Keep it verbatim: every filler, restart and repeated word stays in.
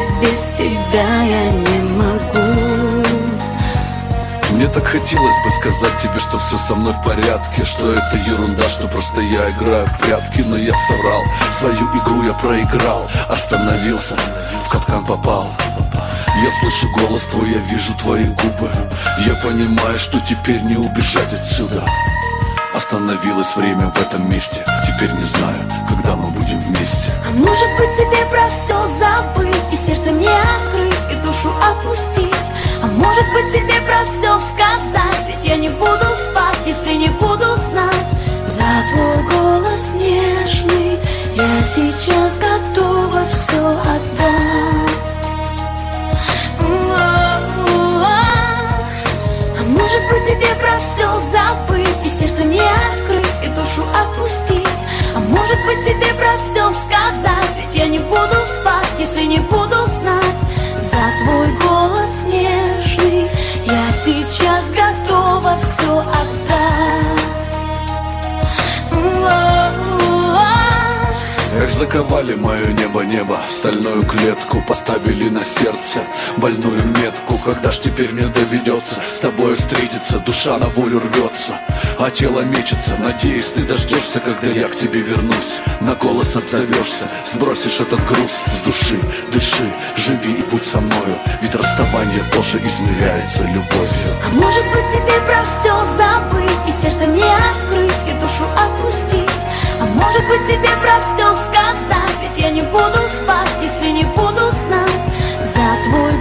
ведь без тебя я не могу. Мне так хотелось бы сказать тебе, что все со мной в порядке, что это ерунда, что просто я играю в прятки. Но я соврал, свою игру я проиграл, остановился, в капкан попал. Я слышу голос твой, я вижу твои губы. Я понимаю, что теперь не убежать отсюда. Остановилось время в этом месте. Теперь не знаю, когда мы будем вместе. А может быть тебе про все забыть, и сердце мне открыть, и душу отпустить. А может быть тебе про все сказать, ведь я не буду спать, если не буду знать. За твой голос нежный я сейчас готова все отдать. А может быть тебе про все забыть, и сердце мне открыть, и душу отпустить. А может быть тебе про все сказать, ведь я не буду спать, если не буду знать. За твой голос нежный я сейчас готова все отдать. Эх, заковали мое небо-небо в стальную клетку, поставили на сердце больную метку. Когда ж теперь мне доведется с тобой встретиться? Душа на волю рвется, а тело мечется. Надеюсь, ты дождешься, когда я к тебе вернусь. На голос отзовешься, сбросишь этот груз с души. Дыши, живи и будь со мною, ведь расставание тоже измеряется любовью. А может быть тебе про все забыть, и сердце мне открыть, и душу отпустить. А может быть тебе про все сказать, ведь я не буду спать, если не буду знать. За твой